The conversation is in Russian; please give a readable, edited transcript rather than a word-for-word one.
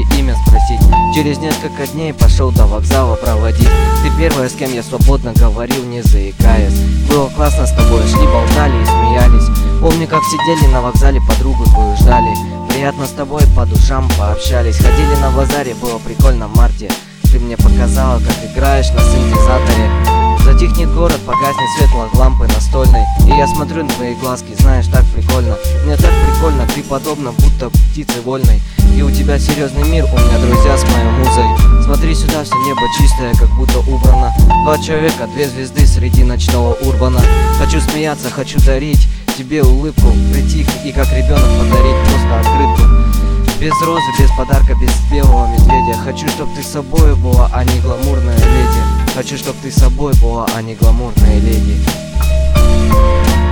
имя спросить. Через несколько дней пошел до вокзала проводить. Ты первая, с кем я свободно говорил, не заикаясь. Было классно с тобой, шли, болтали и смеялись. Помню, как сидели на вокзале, подругу твою ждали. Приятно с тобой по душам пообщались. Ходили на базаре, было прикольно в марте. Ты мне показала, как играешь на синтезаторе. Затихнет город, погаснет свет лампы настольной. И я смотрю на твои глазки, знаешь, так прикольно. Мне так прикольно, ты подобна будто птице вольной. И у тебя серьезный мир, у меня друзья с моей музой. Смотри сюда, все небо чистое, как будто убрано. 2 человека, 2 звезды среди ночного урбана. Хочу смеяться, хочу дарить тебе улыбку, прийти и как ребенок подарить просто открытку. Без розы, без подарка, без белого медведя. Хочу, чтоб ты с собой была, а не гламурная леди. Хочу, чтоб ты с собой была, а не гламурная леди.